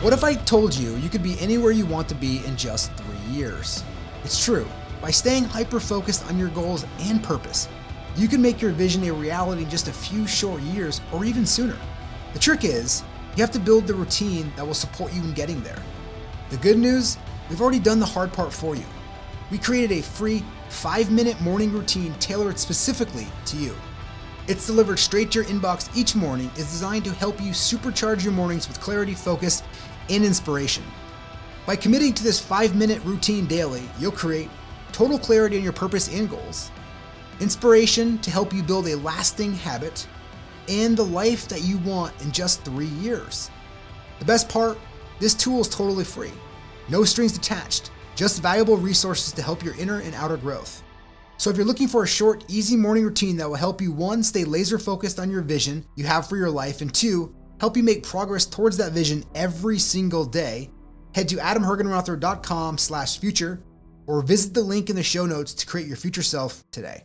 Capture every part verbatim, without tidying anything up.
What if I told you you could be anywhere you want to be in just three years? It's true. By staying hyper-focused on your goals and purpose, you can make your vision a reality in just a few short years or even sooner. The trick is, you have to build the routine that will support you in getting there. The good news, we've already done the hard part for you. We created a free five-minute morning routine tailored specifically to you. It's delivered straight to your inbox each morning, is designed to help you supercharge your mornings with clarity, focus, and inspiration. By committing to this five-minute routine daily, you'll create total clarity on your purpose and goals, inspiration to help you build a lasting habit, and the life that you want in just three years. The best part, this tool is totally free. No strings attached, just valuable resources to help your inner and outer growth. So if you're looking for a short, easy morning routine that will help you, one, stay laser focused on your vision you have for your life, and two, help you make progress towards that vision every single day, head to adamhergenrother.com slash future or visit the link in the show notes to create your future self today.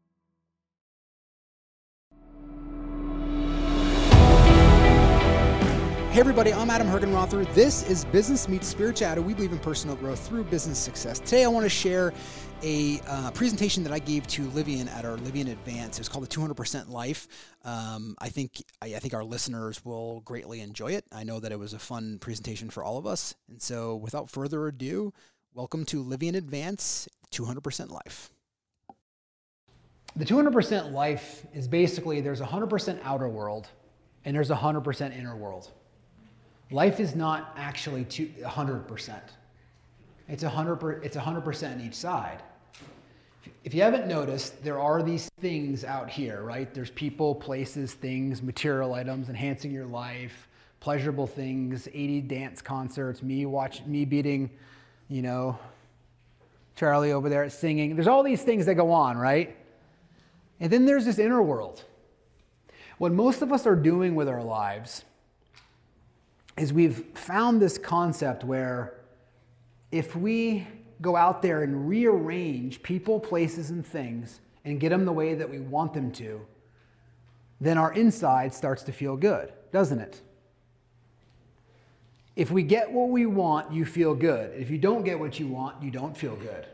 Hey everybody, I'm Adam Hergenrother. This is Business Meets Spirituality. We believe in personal growth through business success. Today I want to share a uh, presentation that I gave to Livian at our Livian Advance. It was called the two hundred percent Life. Um, I think I, I think our listeners will greatly enjoy it. I know that it was a fun presentation for all of us. And so without further ado, welcome to Livian Advance two hundred percent Life. The two hundred percent Life is basically there's a one hundred percent outer world and there's a one hundred percent inner world. Life is not actually one hundred percent. It's one hundred percent, it's one hundred percent in each side. If you haven't noticed, there are these things out here, right? There's people, places, things, material items, enhancing your life, pleasurable things, eighty dance concerts, me watch, me beating, you know, Charlie over there singing. There's all these things that go on, right? And then there's this inner world. What most of us are doing with our lives is we've found this concept where if we go out there and rearrange people, places, and things and get them the way that we want them to, then our inside starts to feel good, doesn't it? If we get what we want, you feel good. If you don't get what you want, you don't feel good.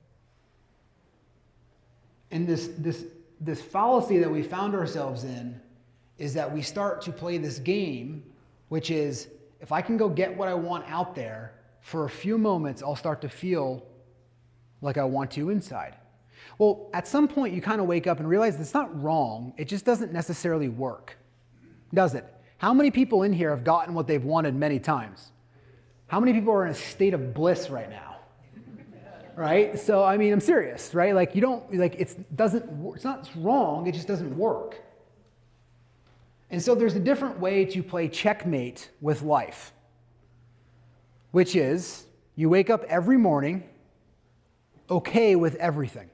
And this, this, this fallacy that we found ourselves in is that we start to play this game, which is if I can go get what I want out there, for a few moments, I'll start to feel like I want to inside. Well, at some point, you kind of wake up and realize it's not wrong. It just doesn't necessarily work, does it? How many people in here have gotten what they've wanted many times? How many people are in a state of bliss right now? Right? So, I mean, I'm serious, right? Like, you don't, like, it's doesn't, it's not wrong, it just doesn't work. And so there's a different way to play checkmate with life, which is you wake up every morning okay with everything.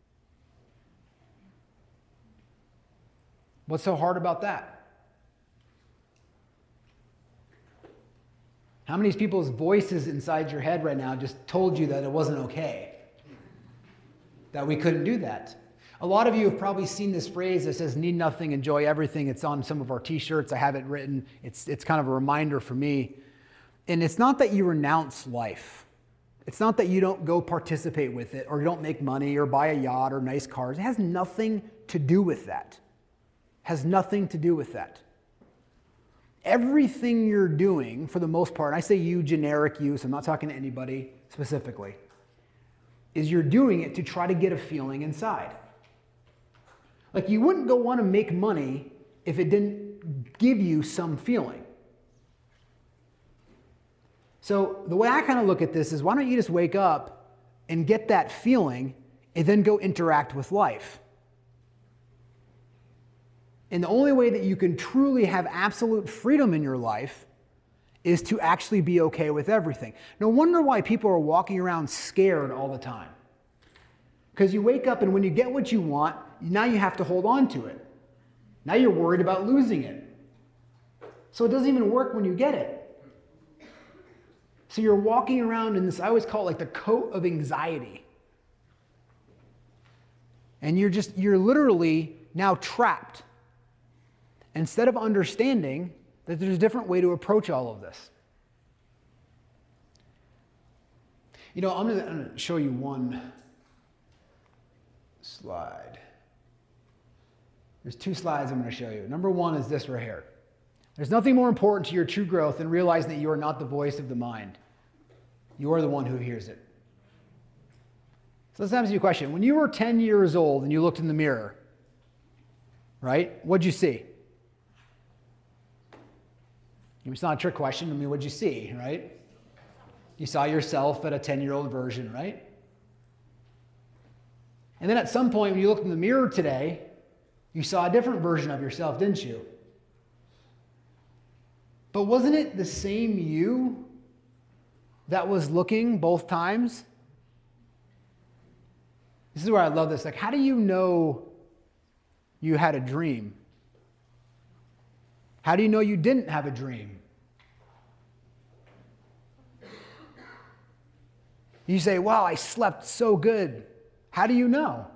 What's so hard about that? How many people's voices inside your head right now just told you that it wasn't okay? That we couldn't do that? A lot of you have probably seen this phrase that says, need nothing, enjoy everything. It's on some of our t-shirts. I have it written. It's, it's kind of a reminder for me. And it's not that you renounce life. It's not that you don't go participate with it or you don't make money or buy a yacht or nice cars. It has nothing to do with that. It has nothing to do with that. Everything you're doing, for the most part, and I say you, generic you, so I'm not talking to anybody specifically, is you're doing it to try to get a feeling inside. Like you wouldn't go want to make money if it didn't give you some feeling. So the way I kind of look at this is why don't you just wake up and get that feeling and then go interact with life. And the only way that you can truly have absolute freedom in your life is to actually be okay with everything. No wonder why people are walking around scared all the time. Because you wake up and when you get what you want, now you have to hold on to it. Now you're worried about losing it. So it doesn't even work when you get it. So you're walking around in this, I always call it like the coat of anxiety. And you're just, you're literally now trapped. Instead of understanding that there's a different way to approach all of this. You know, I'm going to show you one slide. There's two slides I'm going to show you. Number one is this right here. There's nothing more important to your true growth than realizing that you are not the voice of the mind. You are the one who hears it. So let's ask you a question. When you were ten years old and you looked in the mirror, right, what'd you see? It's not a trick question. I mean, what'd you see, right? You saw yourself at a ten-year-old version, right? And then at some point when you looked in the mirror today, you saw a different version of yourself, didn't you? But wasn't it the same you that was looking both times? This is where I love this. Like, how do you know you had a dream? How do you know you didn't have a dream? You say, wow, I slept so good. How do you know?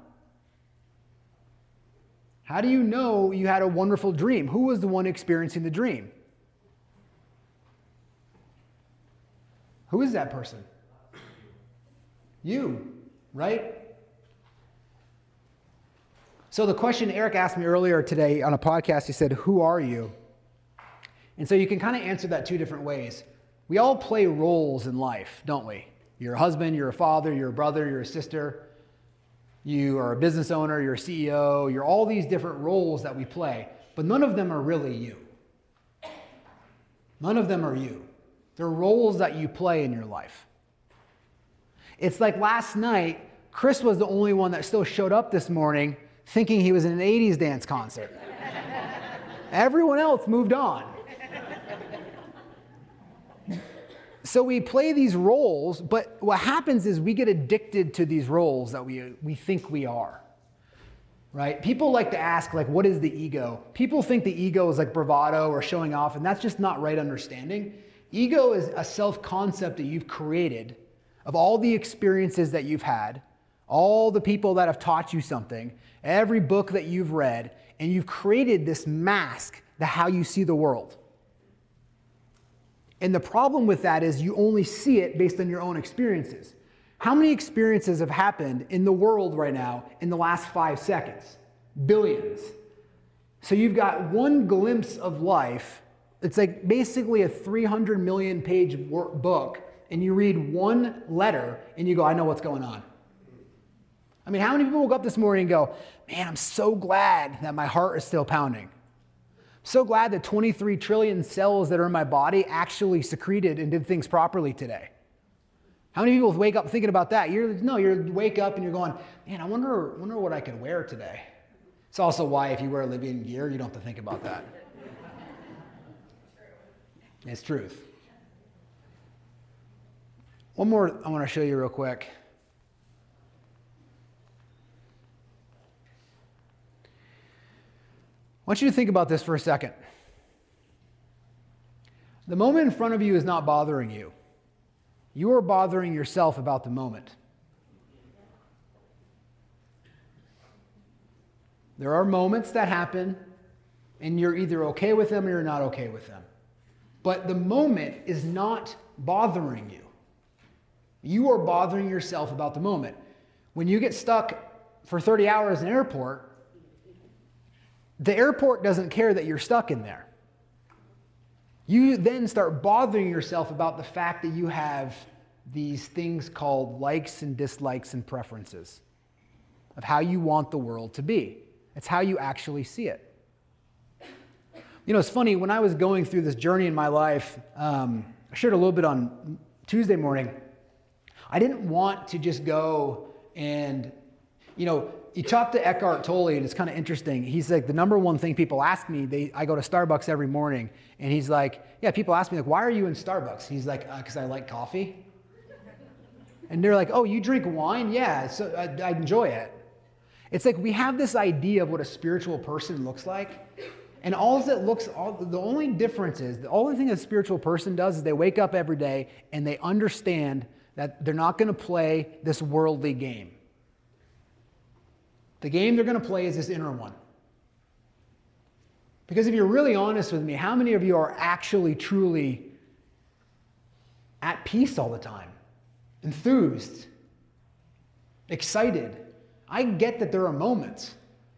How do you know you had a wonderful dream? Who was the one experiencing the dream? Who is that person? You, right? So the question Eric asked me earlier today on a podcast, he said, who are you? And so you can kind of answer that two different ways. We all play roles in life, don't we? You're a husband, you're a father, you're a brother, you're a sister. You are a business owner, you're a C E O, you're all these different roles that we play, but none of them are really you. None of them are you. They're roles that you play in your life. It's like last night, Chris was the only one that still showed up this morning thinking he was in an eighties dance concert. Everyone else moved on. So we play these roles, but what happens is we get addicted to these roles that we, we think we are, right? People like to ask, like, what is the ego? People think the ego is like bravado or showing off, and that's just not right understanding. Ego is a self-concept that you've created of all the experiences that you've had, all the people that have taught you something, every book that you've read, and you've created this mask to how you see the world. And the problem with that is you only see it based on your own experiences. How many experiences have happened in the world right now in the last five seconds? Billions. So you've got one glimpse of life. It's like basically a three hundred million page book, and you read one letter and you go, I know what's going on. I mean, how many people woke up this morning and go, man, I'm so glad that my heart is still pounding. So glad that twenty-three trillion cells that are in my body actually secreted and did things properly today. How many people wake up thinking about that? You're no, you wake up and you're going, man, I wonder, wonder what I could wear today. It's also why if you wear Libyan gear, you don't have to think about that. It's truth. One more I want to show you real quick. I want you to think about this for a second. The moment in front of you is not bothering you. You are bothering yourself about the moment. There are moments that happen, and you're either okay with them or you're not okay with them. But the moment is not bothering you. You are bothering yourself about the moment. When you get stuck for thirty hours in an airport, the airport doesn't care that you're stuck in there. You then start bothering yourself about the fact that you have these things called likes and dislikes and preferences of how you want the world to be. It's how you actually see it. You know, it's funny, when I was going through this journey in my life, um, I shared a little bit on Tuesday morning, I didn't want to just go and, you know, you talk to Eckhart Tolle, and it's kind of interesting. He's like, the number one thing people ask me, they, I go to Starbucks every morning, and he's like, yeah, people ask me, like, why are you in Starbucks? He's like, because uh, I like coffee. And they're like, oh, you drink wine? Yeah, so I, I enjoy it. It's like we have this idea of what a spiritual person looks like, and all that looks, all, the only difference is, the only thing a spiritual person does is they wake up every day, and they understand that they're not going to play this worldly game. The game they're going to play is this inner one. Because if you're really honest with me, how many of you are actually truly at peace all the time? enthused, excited. I get that there are moments.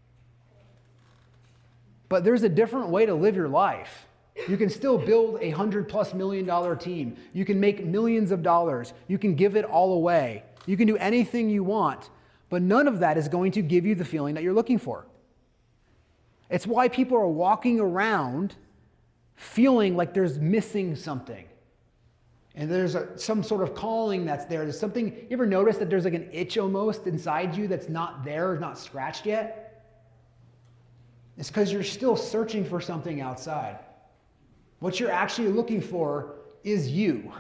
But there's a different way to live your life. You can still build a hundred plus million dollar team. You can make millions of dollars. You can give it all away. You can do anything you want. But none of that is going to give you the feeling that you're looking for. It's why people are walking around feeling like there's missing something. And there's a, some sort of calling that's there. There's something, you ever notice that there's like an itch almost inside you that's not there, not scratched yet? It's because you're still searching for something outside. What you're actually looking for is you.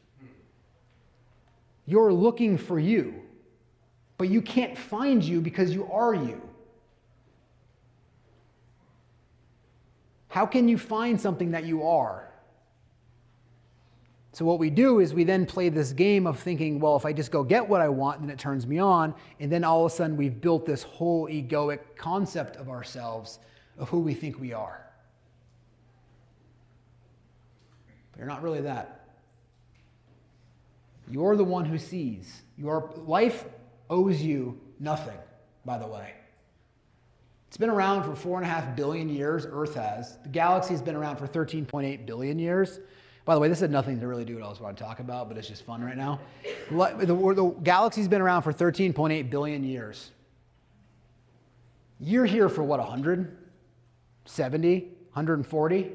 You're looking for you, but you can't find you because you are you. How can you find something that you are? So what we do is we then play this game of thinking, well, if I just go get what I want, then it turns me on. And then all of a sudden we've built this whole egoic concept of ourselves, of who we think we are. But you're not really that. You're the one who sees. Your life owes you nothing, by the way. It's been around for four and a half billion years, Earth has. The galaxy's been around for thirteen point eight billion years. By the way, this had nothing to really do with what I was want to talk about, but it's just fun right now. The, the galaxy's been around for thirteen point eight billion years. You're here for what, one hundred? seventy? one hundred forty?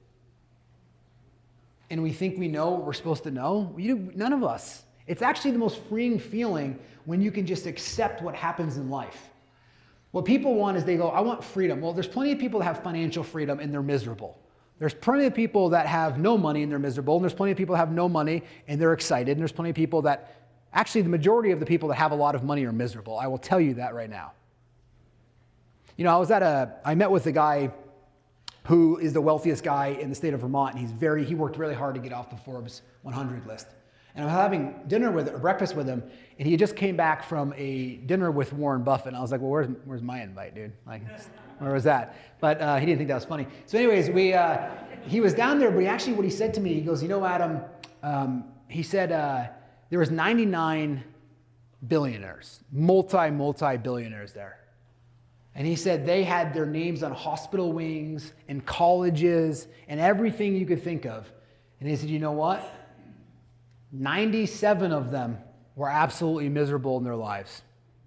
And we think we know what we're supposed to know? We do, none of us. It's actually the most freeing feeling when you can just accept what happens in life. What people want is they go, I want freedom. Well, there's plenty of people that have financial freedom and they're miserable. There's plenty of people that have no money and they're miserable. And there's plenty of people that have no money and they're excited. And there's plenty of people that, actually the majority of the people that have a lot of money are miserable. I will tell you that right now. You know, I was at a, I met with a guy who is the wealthiest guy in the state of Vermont. And he's very, he worked really hard to get off the Forbes one hundred list. And I was having dinner with, or breakfast with him, and he just came back from a dinner with Warren Buffett. And I was like, well, where's, where's my invite, dude? Like, where was that? But uh, he didn't think that was funny. So anyways, we, uh, he was down there, but he actually, what he said to me, he goes, you know, Adam, um, he said uh, there was ninety-nine billionaires, multi, multi-billionaires there. And he said they had their names on hospital wings and colleges and everything you could think of. And he said, you know what? ninety-seven of them were absolutely miserable in their lives.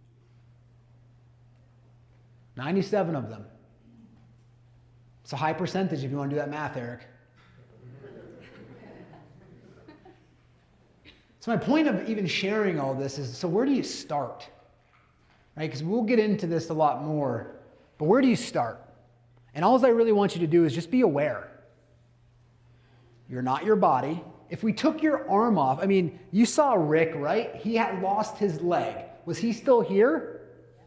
ninety-seven of them. It's a high percentage if you want to do that math, Eric. So my point of even sharing all this is, so where do you start? Right? Because we'll get into this a lot more, but where do you start? And all I really want you to do is just be aware. You're not your body. If we took your arm off, I mean, you saw Rick, right? He had lost his leg. Was he still here?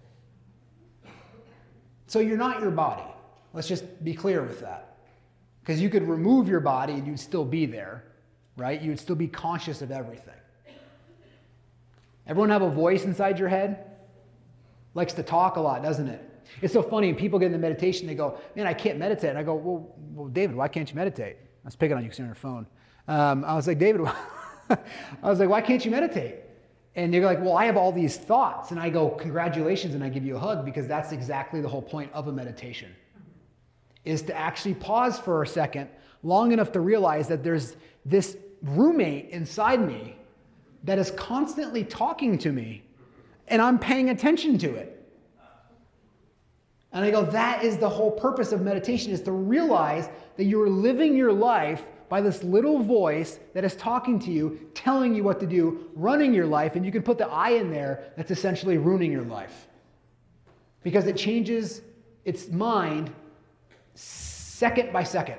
So you're not your body. Let's just be clear with that. Because you could remove your body and you'd still be there, right? You would still be conscious of everything. Everyone have a voice inside your head? Likes to talk a lot, doesn't it? It's so funny, people get into meditation, they go, man, I can't meditate. And I go, well, well David, why can't you meditate? I was picking on you because you're on your phone. Um, I was like, David, I was like, why can't you meditate? And you're like, well, I have all these thoughts. And I go, congratulations, and I give you a hug, because that's exactly the whole point of a meditation, is to actually pause for a second, long enough to realize that there's this roommate inside me that is constantly talking to me, and I'm paying attention to it. And I go, that is the whole purpose of meditation, is to realize that you're living your life by this little voice that is talking to you, telling you what to do, running your life, and you can put the I in there that's essentially ruining your life. Because it changes its mind second by second.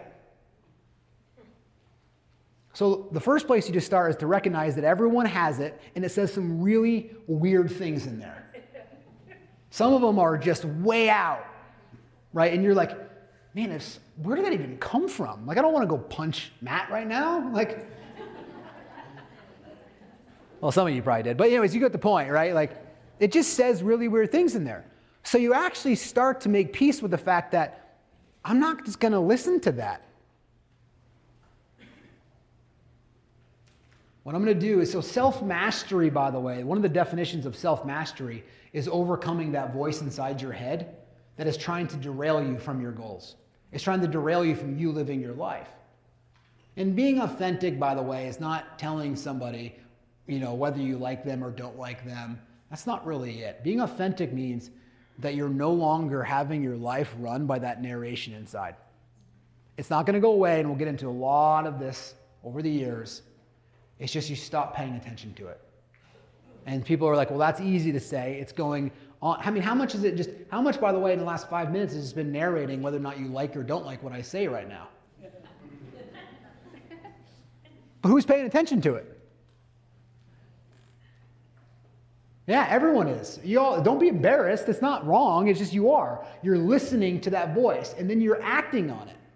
So the first place you just start is to recognize that everyone has it, and it says some really weird things in there. Some of them are just way out, right? And you're like, man, it's, where did that even come from? Like, I don't want to go punch Matt right now. Like, well, some of you probably did. But anyways, you get the point, right? Like, it just says really weird things in there. So you actually start to make peace with the fact that I'm not just going to listen to that. What I'm going to do is, so self-mastery, by the way, one of the definitions of self-mastery is overcoming that voice inside your head that is trying to derail you from your goals. It's trying to derail you from you living your life. And being authentic, by the way, is not telling somebody, you know, whether you like them or don't like them. That's not really it. Being authentic means that you're no longer having your life run by that narration inside. It's not going to go away, and we'll get into a lot of this over the years. It's just you stop paying attention to it. And people are like, well, that's easy to say. It's going on. I mean, how much is it just, how much, by the way, in the last five minutes has just been narrating whether or not you like or don't like what I say right now? But who's paying attention to it? Yeah, everyone is. You all, don't be embarrassed. It's not wrong. It's just you are. You're listening to that voice, and then you're acting on it.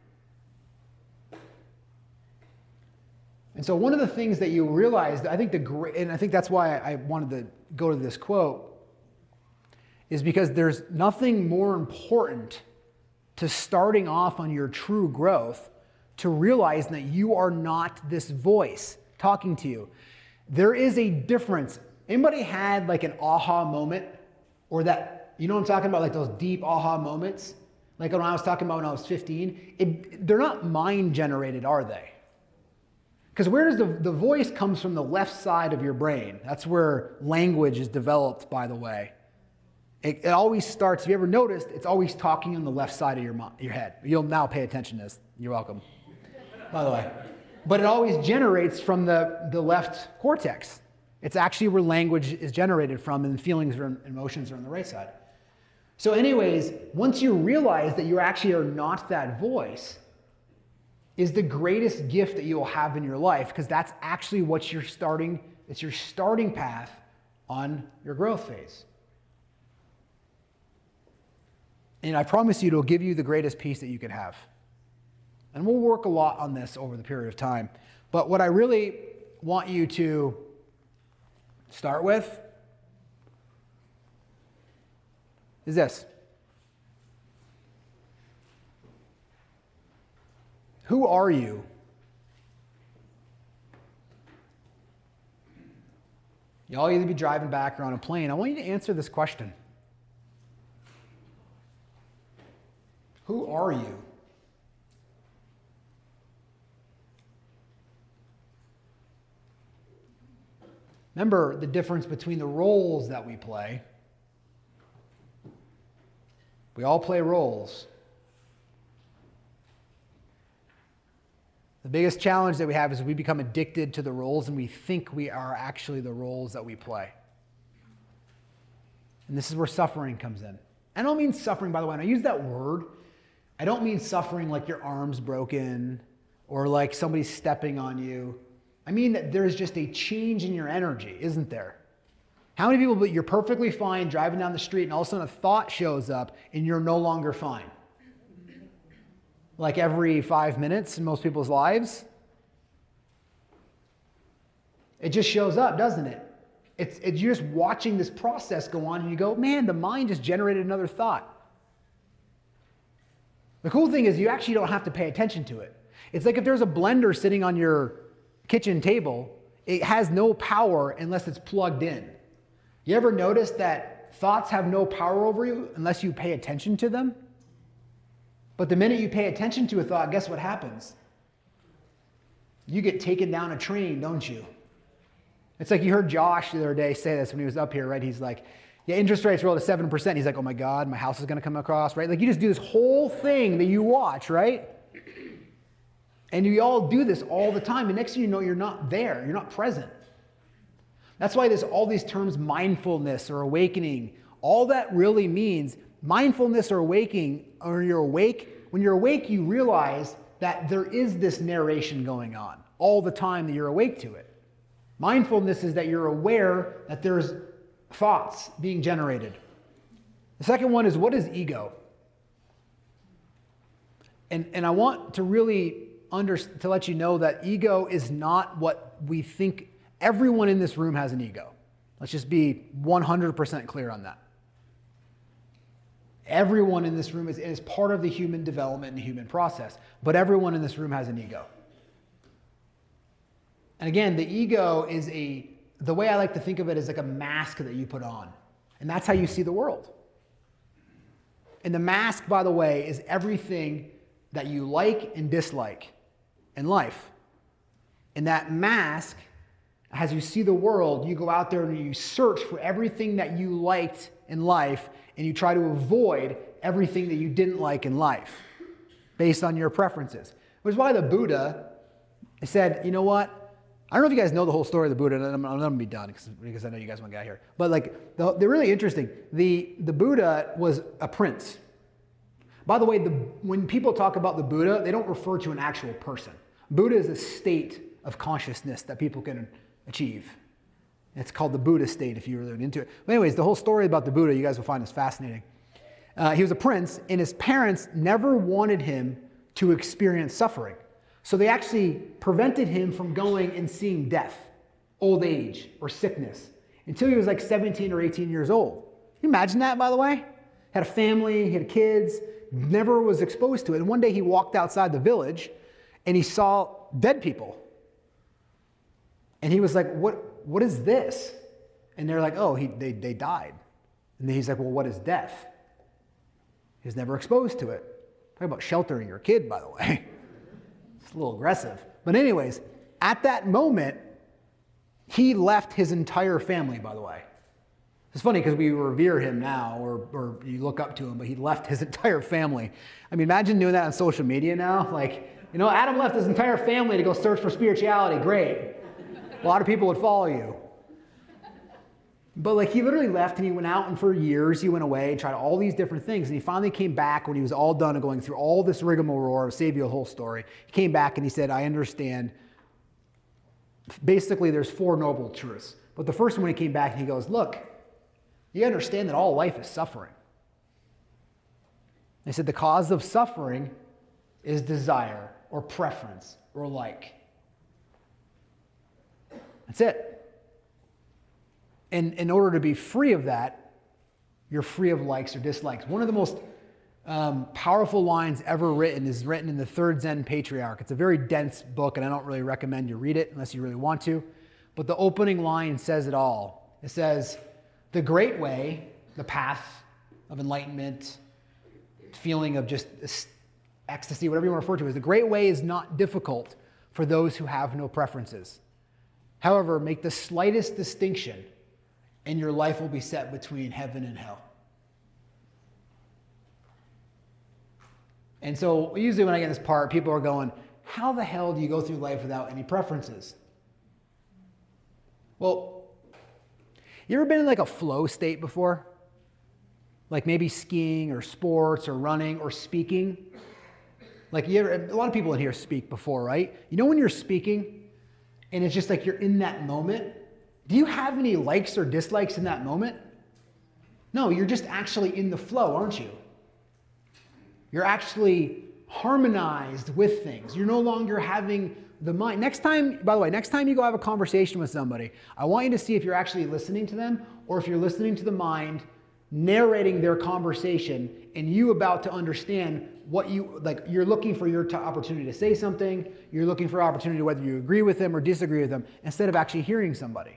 And so one of the things that you realize, I think the great, and I think that's why I wanted to go to this quote, is because there's nothing more important to starting off on your true growth to realize that you are not this voice talking to you. There is a difference. Anybody had like an aha moment, or that, you know what I'm talking about, like those deep aha moments? Like when I was talking about when I was fifteen, it, they're not mind generated, are they? Because where does the, the voice comes from? The left side of your brain. That's where language is developed, by the way. It, it always starts, if you ever noticed, it's always talking on the left side of your, your head. You'll now pay attention to this. You're welcome, by the way. But it always generates from the, the left cortex. It's actually where language is generated from, and feelings or emotions are on the right side. So anyways, once you realize that you actually are not that voice, is the greatest gift that you will have in your life, because that's actually what you're starting, it's your starting path on your growth phase. And I promise you it'll give you the greatest peace that you can have. And we'll work a lot on this over the period of time. But what I really want you to start with is this. Who are you? Y'all either be driving back or on a plane. I want you to answer this question. Who are you? Remember the difference between the roles that we play. We all play roles. The biggest challenge that we have is we become addicted to the roles, and we think we are actually the roles that we play. And this is where suffering comes in. I don't mean suffering, by the way, and I use that word. I don't mean suffering like your arm's broken or like somebody's stepping on you. I mean that there's just a change in your energy, isn't there? How many people, but you're perfectly fine driving down the street and all of a sudden a thought shows up and you're no longer fine? Like every five minutes in most people's lives. It just shows up, doesn't it? It's, it's you're just watching this process go on and you go, man, the mind just generated another thought. The cool thing is you actually don't have to pay attention to it. It's like if there's a blender sitting on your kitchen table, it has no power unless it's plugged in. You ever notice that thoughts have no power over you unless you pay attention to them? But the minute you pay attention to a thought, guess what happens? You get taken down a train, don't you? It's like you heard Josh the other day say this when he was up here, right? He's like, yeah, interest rates roll to seven percent. He's like, oh my God, my house is going to come across, right? Like you just do this whole thing that you watch, right? And you all do this all the time. And next thing you know, you're not there. You're not present. That's why there's all these terms, mindfulness or awakening. All that really means, mindfulness or awakening, or you're awake, when you're awake, you realize that there is this narration going on all the time that you're awake to it. Mindfulness is that you're aware that there's thoughts being generated. The second one is, what is ego? And, and I want to really under, to let you know that ego is not what we think. Everyone in this room has an ego. Let's just be one hundred percent clear on that. Everyone in this room is, is part of the human development and human process, but everyone in this room has an ego. And again, the ego is a, the way I like to think of it is like a mask that you put on. And that's how you see the world. And the mask, by the way, is everything that you like and dislike in life. And that mask, as you see the world, you go out there and you search for everything that you liked in life, and you try to avoid everything that you didn't like in life based on your preferences. Which is why the Buddha said, you know what? I don't know if you guys know the whole story of the Buddha, and I'm, I'm going to be done because, because I know you guys want to get out here. But like, the, they're really interesting. The, the Buddha was a prince. By the way, the, when people talk about the Buddha, they don't refer to an actual person. Buddha is a state of consciousness that people can achieve. It's called the Buddha state if you're really into it. But anyways, the whole story about the Buddha, you guys will find this fascinating. Uh, he was a prince, and his parents never wanted him to experience suffering. So they actually prevented him from going and seeing death, old age, or sickness until he was like seventeen or eighteen years old. Can you imagine that, by the way? Had a family, he had kids, never was exposed to it. And one day he walked outside the village and he saw dead people. And he was like, what, what is this? And they're like, oh, he, they, they died. And then he's like, well, what is death? He was never exposed to it. Talk about sheltering your kid, by the way. It's a little aggressive. But anyways, at that moment, he left his entire family, by the way. It's funny because we revere him now, or, or you look up to him, but he left his entire family. I mean, imagine doing that on social media now. Like, you know, Adam left his entire family to go search for spirituality. Great. A lot of people would follow you. But like, he literally left and he went out, and for years he went away and tried all these different things. And he finally came back when he was all done and going through all this rigmarole. I'll save you a whole story. He came back and he said, I understand. Basically, there's four noble truths. But the first one, he came back and he goes, look, you understand that all life is suffering. He said the cause of suffering is desire or preference or like. That's it. And in order to be free of that, you're free of likes or dislikes. One of the most um, powerful lines ever written is written in the Third Zen Patriarch. It's a very dense book, and I don't really recommend you read it unless you really want to. But the opening line says it all. It says, the great way, the path of enlightenment, feeling of just ecstasy, whatever you want to refer to as, the great way is not difficult for those who have no preferences. However, make the slightest distinction, and your life will be set between heaven and hell. And so usually when I get this part, people are going, how the hell do you go through life without any preferences? Well, you ever been in like a flow state before? Like maybe skiing or sports or running or speaking? Like you ever, a lot of people in here speak before, right? You know when you're speaking and it's just like you're in that moment? Do you have any likes or dislikes in that moment? No, you're just actually in the flow, aren't you? You're actually harmonized with things. You're no longer having the mind. Next time, by the way, next time you go have a conversation with somebody, I want you to see if you're actually listening to them or if you're listening to the mind narrating their conversation and you about to understand what you, like you're looking for your t- opportunity to say something, you're looking for opportunity whether you agree with them or disagree with them instead of actually hearing somebody.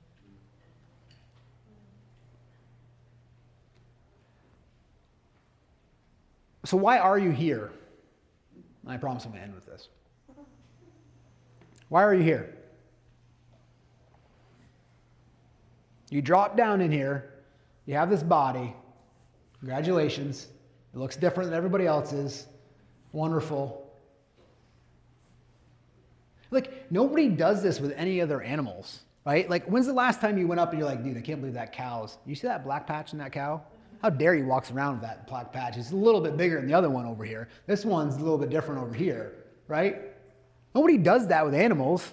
So why are you here? I promise I'm going to end with this. Why are you here? You drop down in here, you have this body, congratulations, it looks different than everybody else's, wonderful. Like, nobody does this with any other animals, right? Like, when's the last time you went up and you're like, dude, I can't believe that cow's, you see that black patch in that cow? How dare he walks around with that black patch? It's a little bit bigger than the other one over here. This one's a little bit different over here, right? Nobody does that with animals.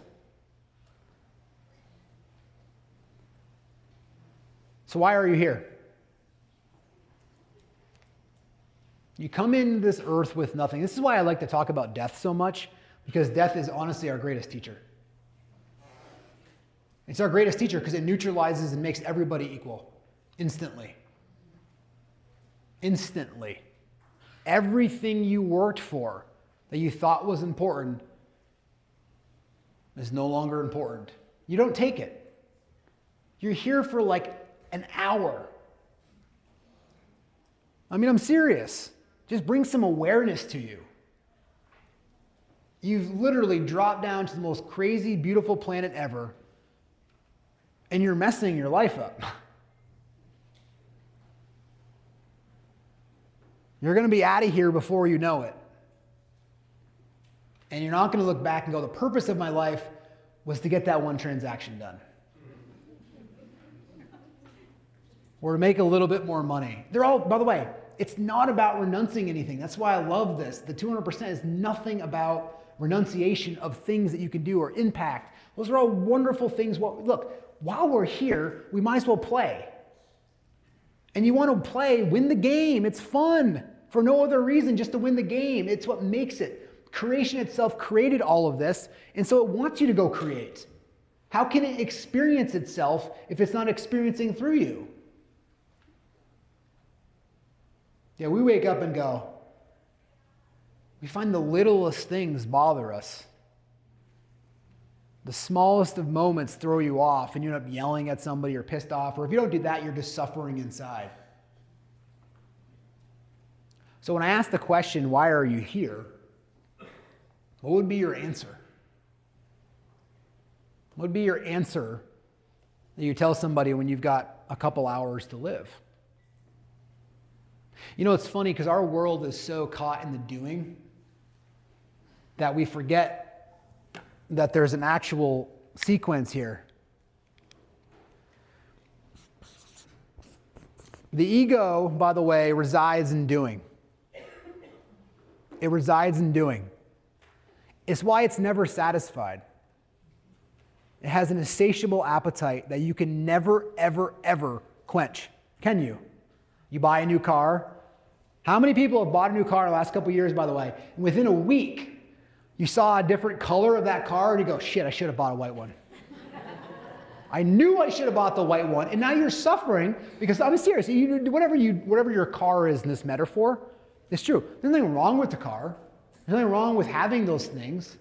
So why are you here? You come into this earth with nothing. This is why I like to talk about death so much, because death is honestly our greatest teacher. It's our greatest teacher because it neutralizes and makes everybody equal instantly. Instantly. Everything you worked for that you thought was important is no longer important. You don't take it. You're here for like an hour. I mean, I'm serious. Just bring some awareness to you. You've literally dropped down to the most crazy, beautiful planet ever, and you're messing your life up. You're going to be out of here before you know it. And you're not going to look back and go, the purpose of my life was to get that one transaction done. Or to make a little bit more money. They're all, by the way, it's not about renouncing anything. That's why I love this. The two hundred percent is nothing about renunciation of things that you can do or impact. Those are all wonderful things. Well, look, while we're here, we might as well play. And you want to play, win the game. It's fun for no other reason, just to win the game. It's what makes it. Creation itself created all of this, and so it wants you to go create. How can it experience itself if it's not experiencing through you? Yeah, we wake up and go, we find the littlest things bother us. The smallest of moments throw you off, and you end up yelling at somebody or pissed off, or if you don't do that, you're just suffering inside. So when I ask the question, why are you here? What would be your answer? What would be your answer that you tell somebody when you've got a couple hours to live? You know, it's funny because our world is so caught in the doing that we forget that there's an actual sequence here. The ego, by the way, resides in doing. It resides in doing. It's why it's never satisfied. It has an insatiable appetite that you can never, ever, ever quench. Can you? You buy a new car. How many people have bought a new car in the last couple of years, by the way? And within a week, you saw a different color of that car, and you go, shit, I should have bought a white one. I knew I should have bought the white one. And now you're suffering because, I'm serious, you, whatever, you, whatever your car is in this metaphor, it's true. There's nothing wrong with the car. There's nothing wrong with having those things.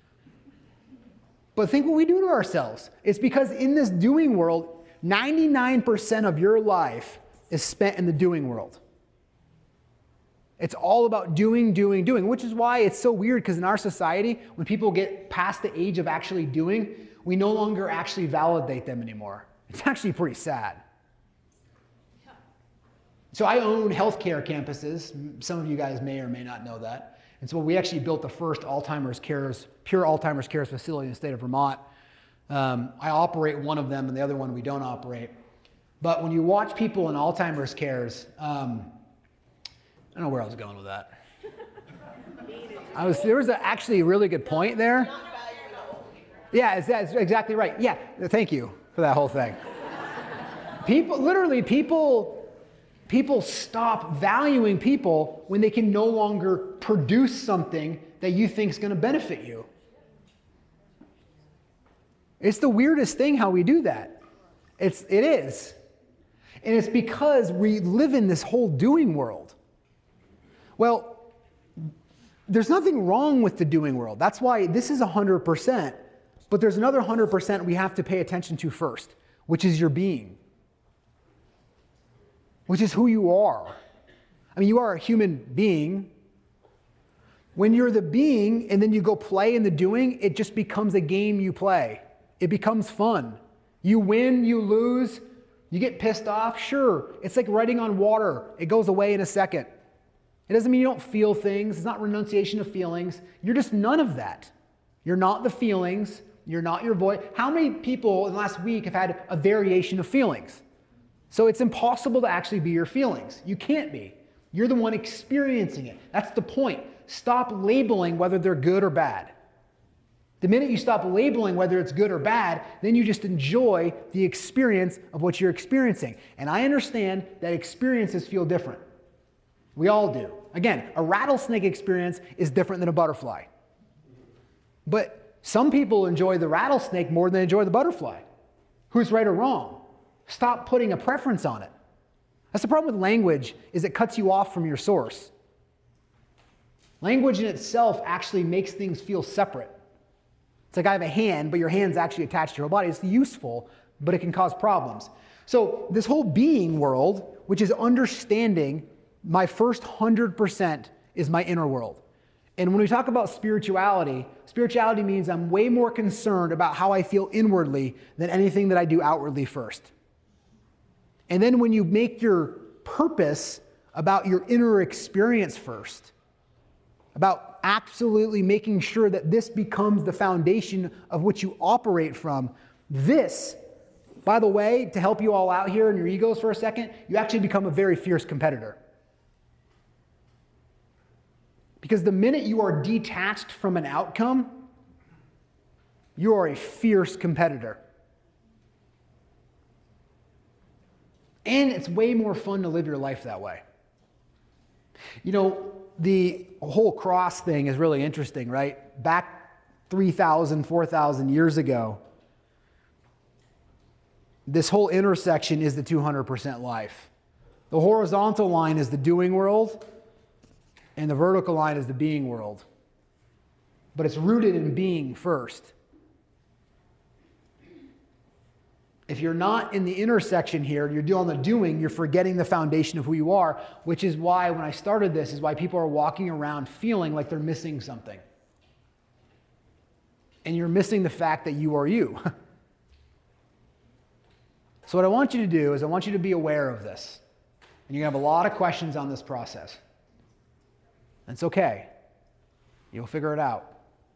But think what we do to ourselves. It's because in this doing world, ninety-nine percent of your life is spent in the doing world. It's all about doing, doing, doing, which is why it's so weird, because in our society, when people get past the age of actually doing, we no longer actually validate them anymore. It's actually pretty sad. So I own healthcare campuses. Some of you guys may or may not know that. And so we actually built the first Alzheimer's cares, pure Alzheimer's cares facility in the state of Vermont. Um, I operate one of them, and the other one we don't operate. But when you watch people in Alzheimer's cares, um, I don't know where I was going with that. I was there was a, actually a really good point there. Yeah, that's exactly right. Yeah, thank you for that whole thing. People, literally, people. People stop valuing people when they can no longer produce something that you think is going to benefit you. It's the weirdest thing how we do that. It's, it is. And it's because we live in this whole doing world. Well, there's nothing wrong with the doing world. That's why this is one hundred percent. But there's another one hundred percent we have to pay attention to first, which is your being. Which is who you are. I mean, you are a human being. When you're the being and then you go play in the doing, it just becomes a game you play. It becomes fun. You win, you lose, you get pissed off. Sure, it's like riding on water. It goes away in a second. It doesn't mean you don't feel things. It's not renunciation of feelings. You're just none of that. You're not the feelings. You're not your voice. How many people in the last week have had a variation of feelings? So it's impossible to actually be your feelings. You can't be. You're the one experiencing it. That's the point. Stop labeling whether they're good or bad. The minute you stop labeling whether it's good or bad, then you just enjoy the experience of what you're experiencing. And I understand that experiences feel different. We all do. Again, a rattlesnake experience is different than a butterfly. But some people enjoy the rattlesnake more than they enjoy the butterfly. Who's right or wrong? Stop putting a preference on it. That's the problem with language, is it cuts you off from your source. Language in itself actually makes things feel separate. It's like I have a hand, but your hand's actually attached to your body. It's useful, but it can cause problems. So this whole being world, which is understanding my first one hundred percent is my inner world. And when we talk about spirituality, spirituality means I'm way more concerned about how I feel inwardly than anything that I do outwardly first. And then when you make your purpose about your inner experience first, about absolutely making sure that this becomes the foundation of which you operate from, this, by the way, to help you all out here in your egos for a second, you actually become a very fierce competitor. Because the minute you are detached from an outcome, you are a fierce competitor. And it's way more fun to live your life that way. You know, the whole cross thing is really interesting, right? Back three thousand, four thousand years ago, this whole intersection is the two hundred percent life. The horizontal line is the doing world, and the vertical line is the being world. But it's rooted in being first. If you're not in the intersection here, you're doing the doing, you're forgetting the foundation of who you are, which is why when I started this, is why people are walking around feeling like they're missing something. And you're missing the fact that you are you. So what I want you to do is I want you to be aware of this. And you're going to have a lot of questions on this process. It's okay. You'll figure it out.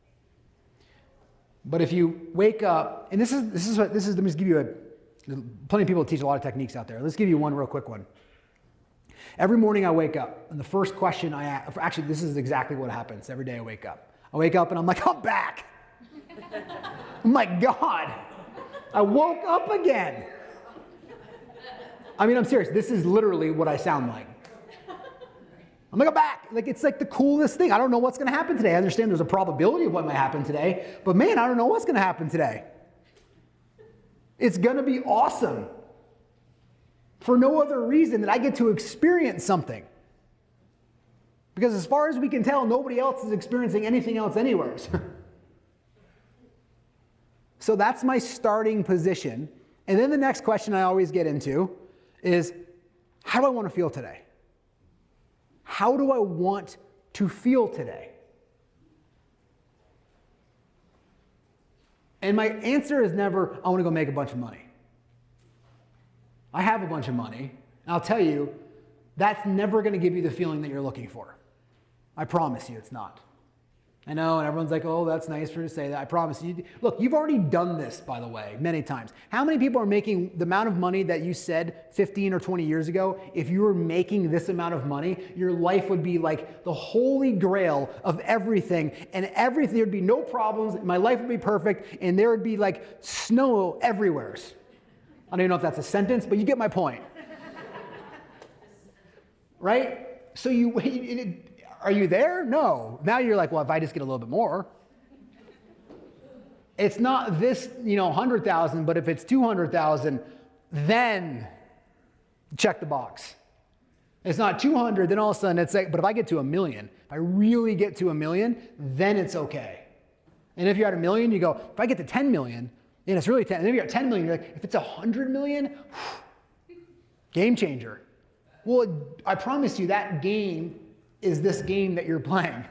But if you wake up, and this is this is what this is. Let me just give you a. Plenty of people teach a lot of techniques out there. Let's give you one real quick one. Every morning I wake up, and the first question I ask, actually this is exactly what happens every day I wake up. I wake up and I'm like, I'm back. Oh my God, I woke up again. I mean, I'm serious. This is literally what I sound like. I'm like, I'm back. Like, it's like the coolest thing. I don't know what's going to happen today. I understand there's a probability of what might happen today, but man, I don't know what's going to happen today. It's going to be awesome for no other reason than I get to experience something. Because as far as we can tell, nobody else is experiencing anything else anywhere. So that's my starting position. And then the next question I always get into is, how do I want to feel today? How do I want to feel today? And my answer is never, I want to go make a bunch of money. I have a bunch of money, and I'll tell you, that's never going to give you the feeling that you're looking for. I promise you it's not. I know, and everyone's like, oh, that's nice for you to say that. I promise you. Look, you've already done this, by the way, many times. How many people are making the amount of money that you said fifteen or twenty years ago? If you were making this amount of money, your life would be like the holy grail of everything, and everything, there'd be no problems, my life would be perfect, and there would be like snow everywhere. I don't even know if that's a sentence, but you get my point. Right? So you wait. Are you there? No. Now you're like, well, if I just get a little bit more. It's not this, you know, one hundred thousand, but if it's two hundred thousand, then check the box. It's not two hundred, then all of a sudden it's like, but if I get to a million, if I really get to a million, then it's okay. And if you're at a million, you go, if I get to ten million, and it's really ten, and then you're at ten million, you're like, if it's one hundred million, game changer. Well, I promise you that game is this game that you're playing.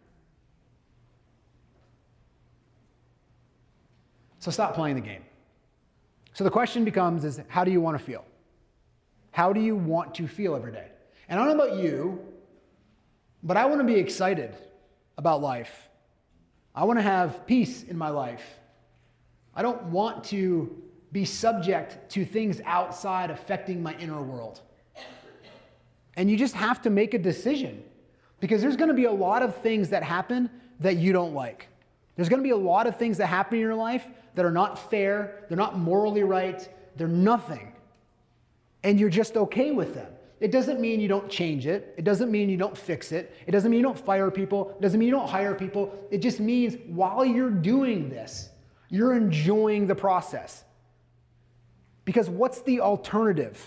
So stop playing the game. So the question becomes is, how do you want to feel? How do you want to feel every day? And I don't know about you, but I want to be excited about life. I want to have peace in my life. I don't want to be subject to things outside affecting my inner world. And you just have to make a decision. Because there's going to be a lot of things that happen that you don't like. There's going to be a lot of things that happen in your life that are not fair, they're not morally right, they're nothing. And you're just okay with them. It doesn't mean you don't change it. It doesn't mean you don't fix it. It doesn't mean you don't fire people. It doesn't mean you don't hire people. It just means while you're doing this, you're enjoying the process. Because what's the alternative?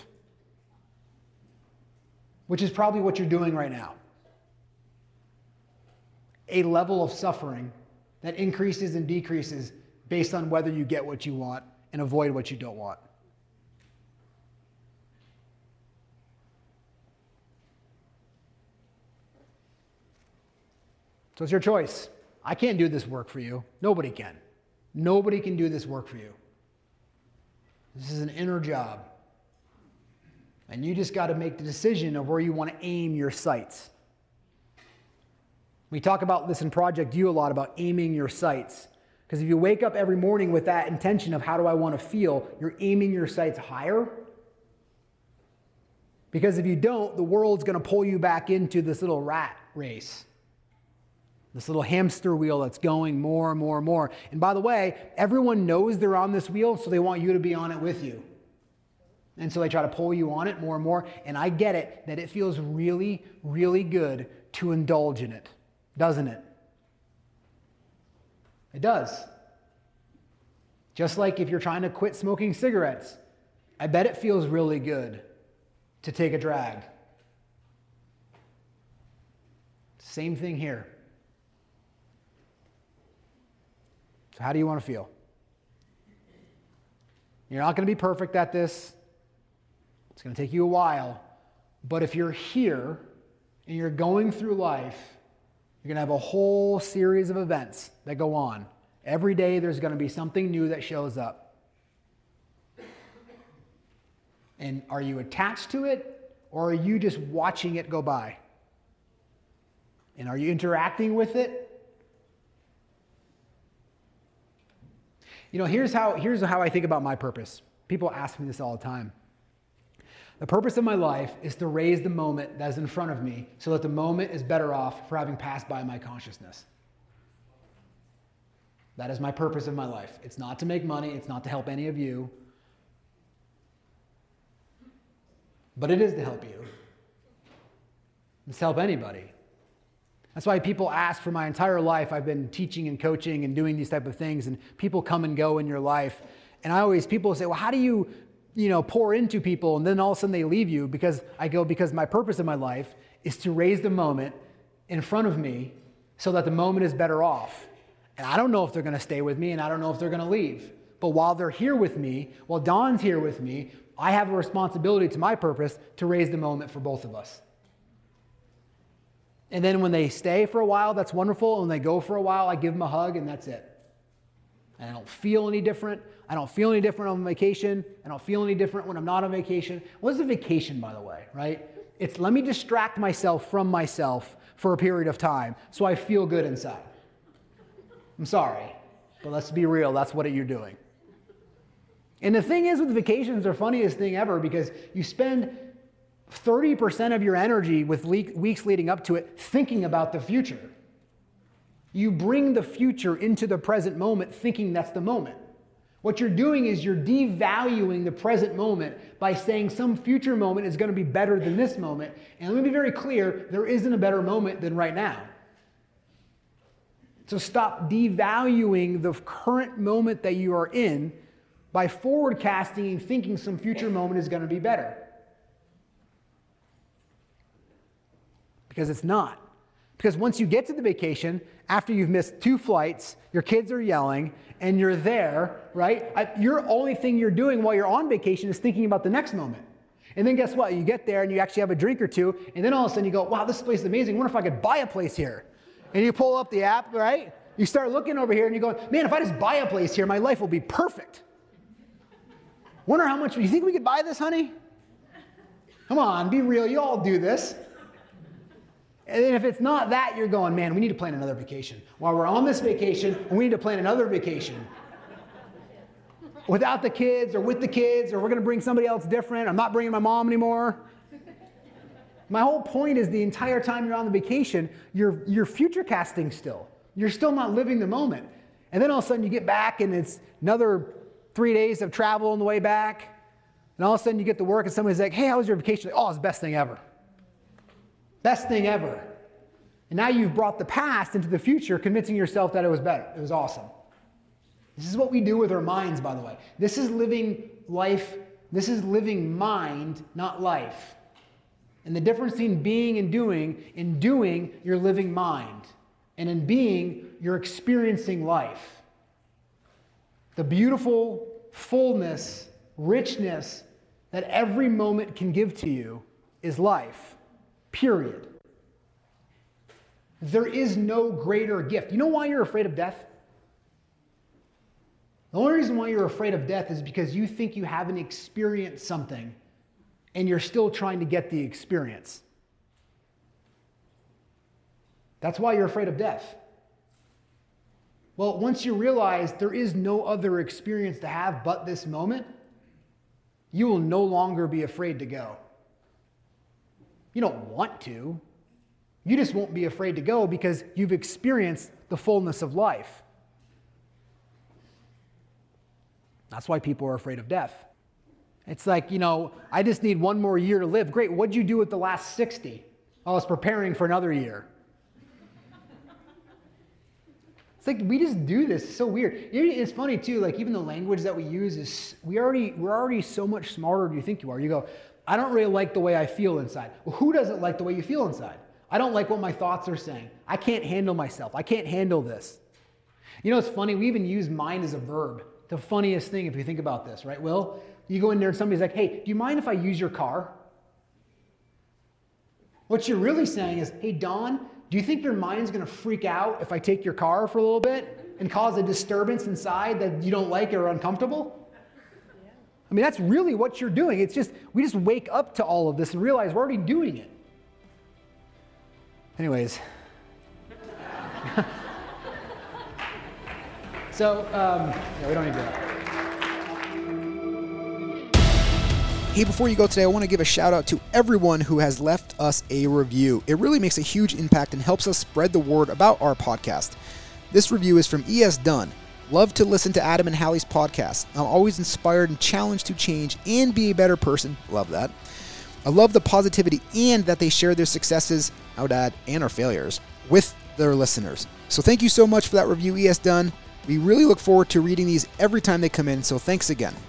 Which is probably what you're doing right now. A level of suffering that increases and decreases based on whether you get what you want and avoid what you don't want. So it's your choice. I can't do this work for you. Nobody can. Nobody can do this work for you. This is an inner job. And you just got to make the decision of where you want to aim your sights. We talk about this in Project U a lot, about aiming your sights. Because if you wake up every morning with that intention of how do I want to feel, you're aiming your sights higher. Because if you don't, the world's going to pull you back into this little rat race. This little hamster wheel that's going more and more and more. And by the way, everyone knows they're on this wheel, so they want you to be on it with you. And so they try to pull you on it more and more. And I get it, that it feels really, really good to indulge in it, doesn't it? It does. Just like if you're trying to quit smoking cigarettes, I bet it feels really good to take a drag. Same thing here. So how do you want to feel? You're not going to be perfect at this. It's going to take you a while. But if you're here and you're going through life, you're going to have a whole series of events that go on. Every day there's going to be something new that shows up. And are you attached to it, or are you just watching it go by? And are you interacting with it? You know, here's how, here's how I think about my purpose. People ask me this all the time. The purpose of my life is to raise the moment that's in front of me so that the moment is better off for having passed by my consciousness. That is my purpose of my life. It's not to make money. It's not to help any of you. But it is to help you. It's to help anybody. That's why people ask for my entire life. I've been teaching and coaching and doing these type of things, and people come and go in your life. And I always, people say, well, how do you, you know, pour into people and then all of a sudden they leave you? Because I go, because my purpose in my life is to raise the moment in front of me so that the moment is better off. And I don't know if they're going to stay with me, and I don't know if they're going to leave. But while they're here with me, while Dawn's here with me, I have a responsibility to my purpose to raise the moment for both of us. And then when they stay for a while, that's wonderful. When they go for a while, I give them a hug, and that's it. And I don't feel any different. I don't feel any different on vacation. I don't feel any different when I'm not on vacation. What is a vacation, by the way, right? It's let me distract myself from myself for a period of time so I feel good inside. I'm sorry, but let's be real. That's what you're doing. And the thing is with vacations, they're the funniest thing ever because you spend thirty percent of your energy with le- weeks leading up to it thinking about the future. You bring the future into the present moment thinking that's the moment. What you're doing is you're devaluing the present moment by saying some future moment is going to be better than this moment. And let me be very clear, there isn't a better moment than right now. So stop devaluing the current moment that you are in by forward-casting and thinking some future moment is going to be better. Because it's not. Because once you get to the vacation, after you've missed two flights, your kids are yelling, and you're there, right? I, your only thing you're doing while you're on vacation is thinking about the next moment. And then guess what? You get there and you actually have a drink or two, and then all of a sudden you go, wow, this place is amazing. I wonder if I could buy a place here. And you pull up the app, right? You start looking over here and you go, man, if I just buy a place here, my life will be perfect. Wonder how much, you think we could buy this, honey? Come on, be real, you all do this. And then if it's not that, you're going, man, we need to plan another vacation. While we're on this vacation, we need to plan another vacation. Without the kids or with the kids, or we're going to bring somebody else different. I'm not bringing my mom anymore. My whole point is the entire time you're on the vacation, you're, you're future casting still. You're still not living the moment. And then all of a sudden you get back and it's another three days of travel on the way back. And all of a sudden you get to work and somebody's like, hey, how was your vacation? Like, oh, it's the best thing ever. Best thing ever. And now you've brought the past into the future, convincing yourself that it was better. It was awesome. This is what we do with our minds, by the way. This is living life. This is living mind, not life. And the difference between being and doing, in doing, you're living mind. And in being, you're experiencing life. the beautiful fullness, richness that every moment can give to you is life, period. There is no greater gift. You know why you're afraid of death? The only reason why you're afraid of death is because you think you haven't experienced something and you're still trying to get the experience. That's why you're afraid of death. Well, once you realize there is no other experience to have but this moment, you will no longer be afraid to go. You don't want to. You just won't be afraid to go because you've experienced the fullness of life. That's why people are afraid of death. It's like, you know, I just need one more year to live. Great, what'd you do with the last sixty? I was preparing for another year. It's like we just do this. It's so weird. It's funny too, like even the language that we use is, we already, we're already so much smarter than you think you are. You go, I don't really like the way I feel inside. Well, who doesn't like the way you feel inside? I don't like what my thoughts are saying. I can't handle myself. I can't handle this. You know, it's funny, we even use mind as a verb. The funniest thing if you think about this, right, Will? You go in there and somebody's like, hey, do you mind if I use your car? What you're really saying is, hey, Don, do you think your mind's going to freak out if I take your car for a little bit and cause a disturbance inside that you don't like or are uncomfortable? Yeah. I mean, that's really what you're doing. It's just, we just wake up to all of this and realize we're already doing it. Anyways. so, um, yeah, we don't need to do that. Hey, before you go today, I want to give a shout out to everyone who has left us a review. It really makes a huge impact and helps us spread the word about our podcast. This review is from E S Dunn. Love to listen to Adam and Hallie's podcast. I'm always inspired and challenged to change and be a better person. Love that. I love the positivity and that they share their successes, I would add, and our failures with their listeners. So thank you so much for that review, E S Dunn. We really look forward to reading these every time they come in, so thanks again.